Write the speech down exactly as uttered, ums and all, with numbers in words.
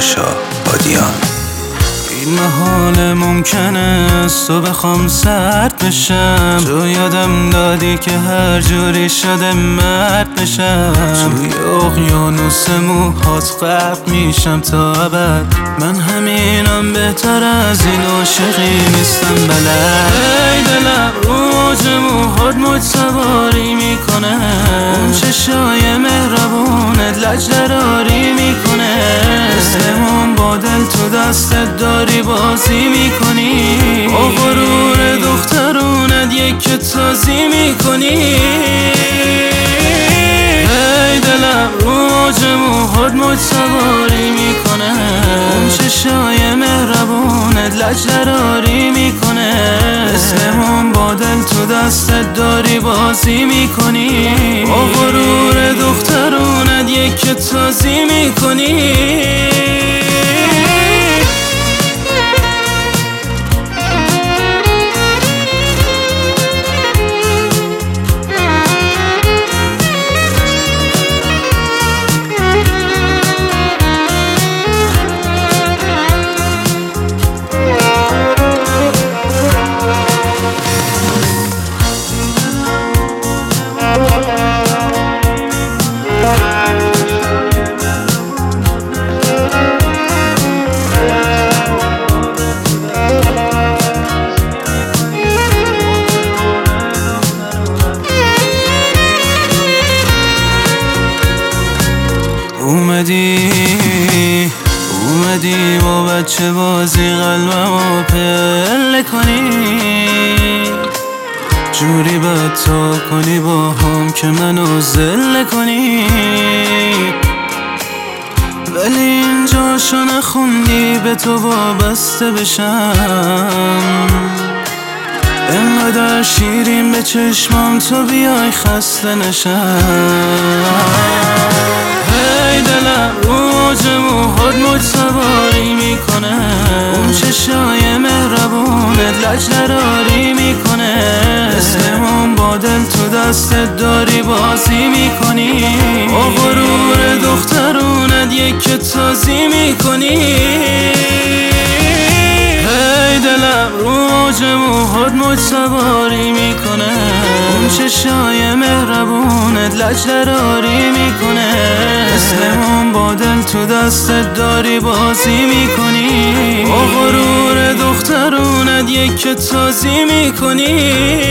پاشا بادیان. این محال ممکنه تو بخوام سرد بشم، تو یادم دادی که هر جوری شده مرد بشم. توی اقیانوس موهات غرق میشم تا ابد، من همینم بهتر از این عاشقی نیستم بلد. ای دلم روج موهات موج سواری میکنه، اون چشای مهربونت لج دراری میکنه. اسممون با دل تو دستت داری بازی میکنی، با غرور دخترونت یک تازی میکنی. ای دلم روج موهات موج سواری میکنه، اون چشای مهربونت لج دراری میکنه. اسممون با دل تو دستت داری بازی میکنی، با غرور دخترونت یک تازی میکنی. اومدی اومدی با بچه بازی قلبمو پله کنی، جوری بد تا کنی با هم که منو ذله کنی. ولی اینجا شو نخوندی به تو وابسته بشم، انقدر شیرین به چشمام تو بیای خسته نشم. ای دلم روج موهات موج سواری میکنه، اون چشای مهربونت لج دراری میکنه. اسممون با دل تو دستت داری بازی میکنی، با غرور دخترونت یک تازی میکنی. ای دلم روج موهات موج سواری میکنه، اون چشای مهربونت لج دراری میکنه. اسممون با دل تو دستت داری بازی میکنی، با غرور دخترونت یک تازی میکنی.